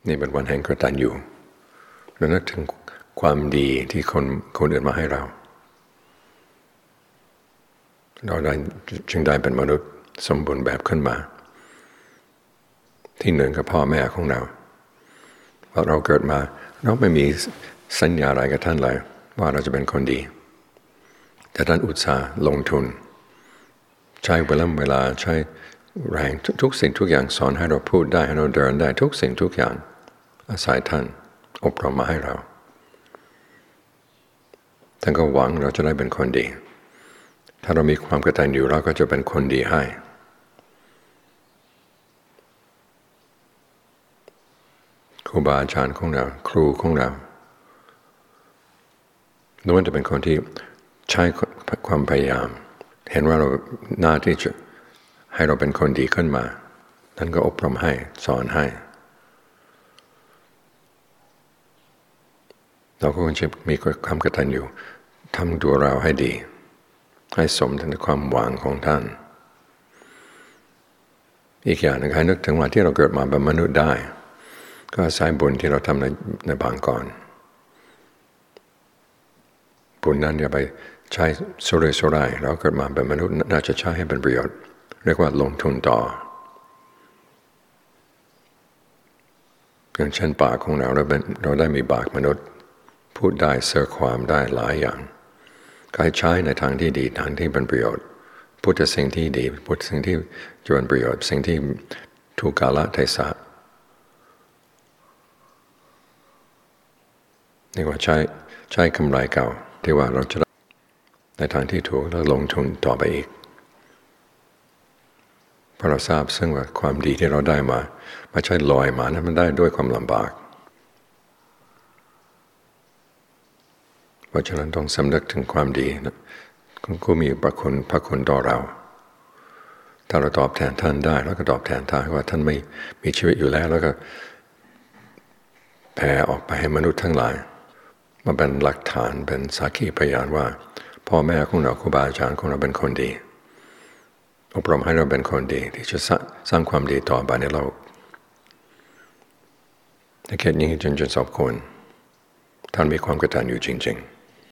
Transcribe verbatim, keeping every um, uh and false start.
นี่เป็นวันแห่งกตัญญูเรานึกถึงความดีที่คนคนอื่นมาให้เราเราได้จึงได้เป็นมนุษย์สมบูรณ์แบบขึ้นมาที่หนึ่งกับพ่อแม่ของเราพอเราเกิดมาเราไม่มีสัญญาอะไรกับท่านเลยว่าเราจะเป็นคนดีแต่ท่านอุตส่าห์ลงทุนใช้เวลาเวลาใช้แรงทุกสิ่งทุกอย่างสอนให้เราพูดได้ให้เราเดินได้ทุกสิ่งทุกอย่างอาศัยท่านอบรมมาให้เราท่านก็หวังเราจะได้เป็นคนดีถ้าเรามีความกตัญญูเราก็จะเป็นคนดีให้ครูบาอาจารย์ของเราครูของเราล้วนจะเป็นคนที่ใช้ความพยายามเห็นว่าเราหน้าที่จะให้เราเป็นคนดีขึ้นมาท่านก็อบรมให้สอนให้เราก็ควรจะมีความกตัญญูทำตัวเราให้ดีให้สมในความหวังของท่านอีกอย่างนึงให้นึกถึงว่าที่เราเกิดมาเป็นมนุษย์ได้ก็อาศัยบุญที่เราทำในในบางก่อนบุญนั้นอย่าไปใช้สุรุ่ยสุร่ายเราเกิดมาเป็นมนุษย์น่าจะใช้ให้เป็นประโยชน์เรียกว่าลงทุนต่ออย่างเช่นปากของเราเราเป็นเราได้มีปากมนุษย์พูดได้เสื่อความได้หลายอย่างก็ให้ใช้ในทางที่ดีทางที่เป็นประโยชน์พูดแต่สิ่งที่ดีพูดสิ่งที่จะเป็นประโยชน์สิ่งที่ถูกกาลเทศะนี่ว่าใช้ใช้กำไรเก่าที่ว่าเราจะในทางที่ถูกแล้วลงทุนต่อไปอีกเพราะเราทราบซึ่งว่าความดีที่เราได้มาไม่ใช่ลอยมานะมันได้ด้วยความลำบากเพราะฉะนั้นต้องสำนึกถึงความดีนะก็มีพระคุณพระคุณต่อเราถ้าเราตอบแทนท่านได้แล้วก็ตอบแทนท่านว่าท่านไม่มีชีวิตอยู่แล้วแล้วก็แผ่ออกไปให้มนุษย์ทั้งหลายมาเป็นหลักฐานเป็นสักขีพยานว่าพ่อแม่ของเราครูบาอาจารย์ของเราเป็นคนดีอบรมให้เราเป็นคนดีที่จะสร้างความดีต่อไปในโลกในเขตนี้จนจนสอบควรท่านมีความกตัญญูจริงๆ